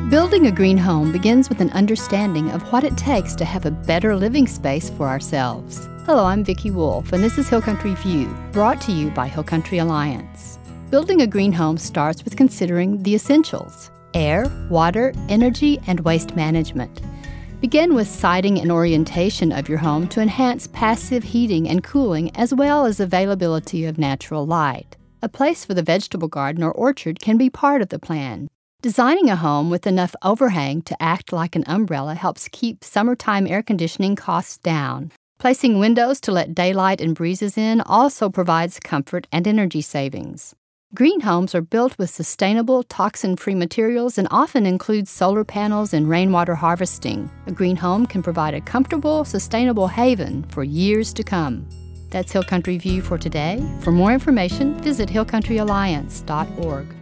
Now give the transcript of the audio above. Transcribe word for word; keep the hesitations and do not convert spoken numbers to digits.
Building a green home begins with an understanding of what it takes to have a better living space for ourselves. Hello, I'm Vicki Wolf, and this is Hill Country View, brought to you by Hill Country Alliance. Building a green home starts with considering the essentials: air, water, energy, and waste management. Begin with siding and orientation of your home to enhance passive heating and cooling, as well as availability of natural light. A place for the vegetable garden or orchard can be part of the plan. Designing a home with enough overhang to act like an umbrella helps keep summertime air conditioning costs down. Placing windows to let daylight and breezes in also provides comfort and energy savings. Green homes are built with sustainable, toxin-free materials and often include solar panels and rainwater harvesting. A green home can provide a comfortable, sustainable haven for years to come. That's Hill Country View for today. For more information, visit hill country alliance dot org.